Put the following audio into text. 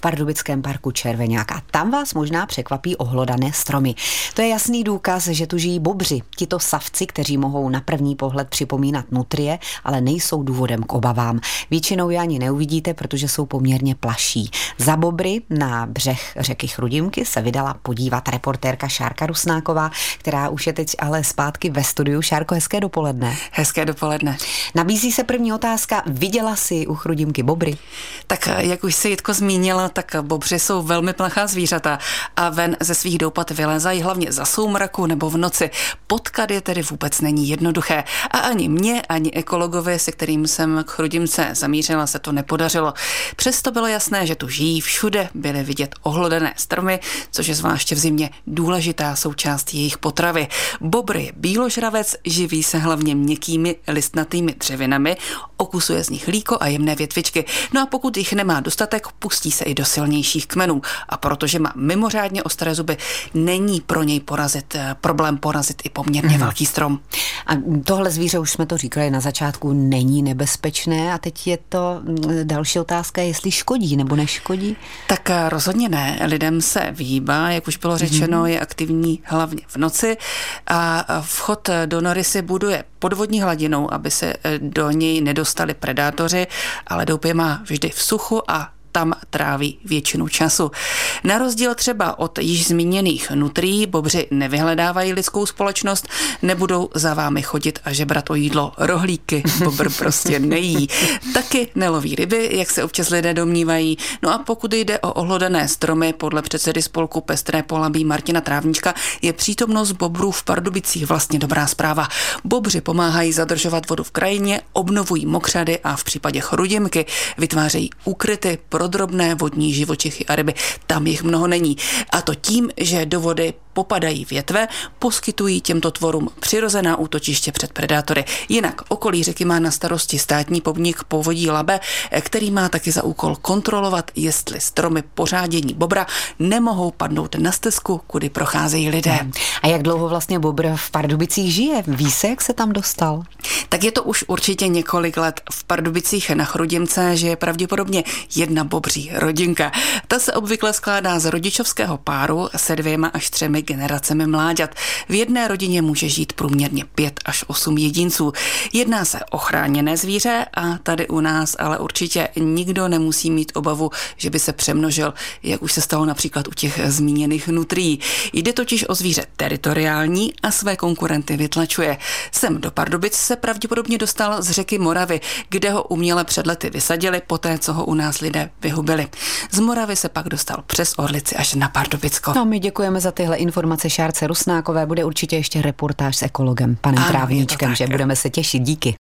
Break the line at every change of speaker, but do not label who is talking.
pardubickém parku Červeňák a tam vás možná překvapí ohlodané stromy. To je jasný důkaz, že tu žijí bobři, tito savci, kteří mohou na první pohled připomínat nutrie, ale nejsou důvodem k obavám. Většinou je ani neuvidíte, protože jsou poměrně plaší. Za bobry na břeh řeky Chrudimky se vydala podívat reportérka Šárka Rusnáková, která už je teď ale zpátky ve studiu. Šárko, hezké dopoledne.
Hezké dopoledne.
Nabízí se první otázka. Viděla jsi u Chrudimky bobry?
Tak jak už si Jitko zmínila, tak bobři jsou velmi plachá zvířata a ven ze svých doupat vylézají hlavně za soumraku nebo v noci. Potkat je tedy vůbec není jednoduché. A ani mě, ani ekologovi, se kterým jsem k Chrudimce zamířila, se to nepodařilo. Přesto bylo jasné, že tu žijí, všude byly vidět ohlodané stromy, což je zvláště v zimě důležitá součást jejich potravy. Bobr je bíložravec, živí se hlavně měkkými listnatými dřevinami, okusuje z nich líko a jemné větvičky. No a pokud jich nemá dostatek, pustí se i do silnějších kmenů. A protože má mimořádně ostré zuby, není pro něj problém porazit i poměrně velký strom.
A tohle zvíře, už jsme to říkali na začátku, není nebezpečné a teď je to další otázka, jestli škodí nebo neškodí?
Tak rozhodně ne. Lidem se vyhýbá, jak už bylo řečeno, je aktivní hlavně v noci a vchod do nory si buduje podvodní hladinou, aby se do něj nedostali predátoři, ale doupě má vždy v suchu a tam tráví většinu času. Na rozdíl třeba od již zmíněných nutrií, bobři nevyhledávají lidskou společnost, nebudou za vámi chodit a žebrat o jídlo. Rohlíky bobr prostě nejí. Taky neloví ryby, jak se občas lidé domnívají. No a pokud jde o ohlodané stromy, podle předsedy spolku Pestré Polabí Martina Trávníčka je přítomnost bobrů v Pardubicích vlastně dobrá zpráva. Bobři pomáhají zadržovat vodu v krajině, obnovují mokřady a v případě Chrudimky vytvářejí úkryty pro drobné vodní živočichy a ryby. Tam jich mnoho není. A to tím, že do vody popadají větve, poskytují těmto tvorům přirozená útočiště před predátory. Jinak okolí řeky má na starosti státní podnik Povodí Labe, který má taky za úkol kontrolovat, jestli stromy pořádění bobra nemohou padnout na stezku, kudy procházejí lidé.
A jak dlouho vlastně bobr v Pardubicích žije? Ví se, jak se tam dostal?
Tak je to už určitě několik let. V Pardubicích na Chrudimce žije pravděpodobně jedna bobří rodinka. Ta se obvykle skládá z rodičovského páru se 2 až 3 generacemi mláďat. V jedné rodině může žít průměrně 5 až 8 jedinců. Jedná se o chráněné zvíře a tady u nás ale určitě nikdo nemusí mít obavu, že by se přemnožil, jak už se stalo například u těch zmíněných nutrií. Jde totiž o zvíře teritoriální a své konkurenty vytlačuje. Sem do Pardubic se pravděpodobně dostal z řeky Moravy, kde ho uměle před lety vysadili, poté co ho u nás lidé vyhubili. Z Moravy se pak dostal přes Orlici až na Pardubicko.
No, my děkujeme za tyhle informace Šárce Rusnákové. Bude určitě ještě reportáž s ekologem, panem Trávníčkem, že budeme se těšit. Díky.